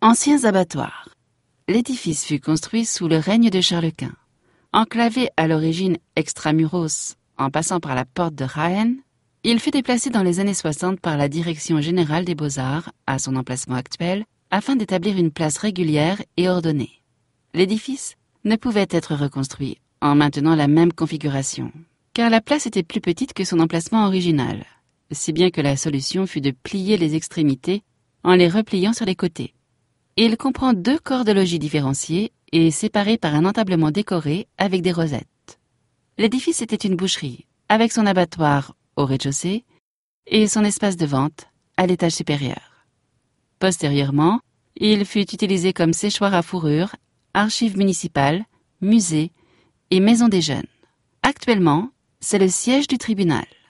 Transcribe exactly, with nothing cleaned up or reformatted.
Anciens abattoirs. L'édifice fut construit sous le règne de Charles Quint. Enclavé à l'origine extramuros en passant par la porte de Jaén, il fut déplacé dans les années soixante par la Direction générale des beaux-arts à son emplacement actuel afin d'établir une place régulière et ordonnée. L'édifice ne pouvait être reconstruit en maintenant la même configuration, car la place était plus petite que son emplacement original, si bien que la solution fut de plier les extrémités en les repliant sur les côtés. Il comprend deux corps de logis différenciés et séparés par un entablement décoré avec des rosettes. L'édifice était une boucherie, avec son abattoir au rez-de-chaussée et son espace de vente à l'étage supérieur. Postérieurement, il fut utilisé comme séchoir à fourrure, archives municipales, musée et maison des jeunes. Actuellement, c'est le siège du tribunal.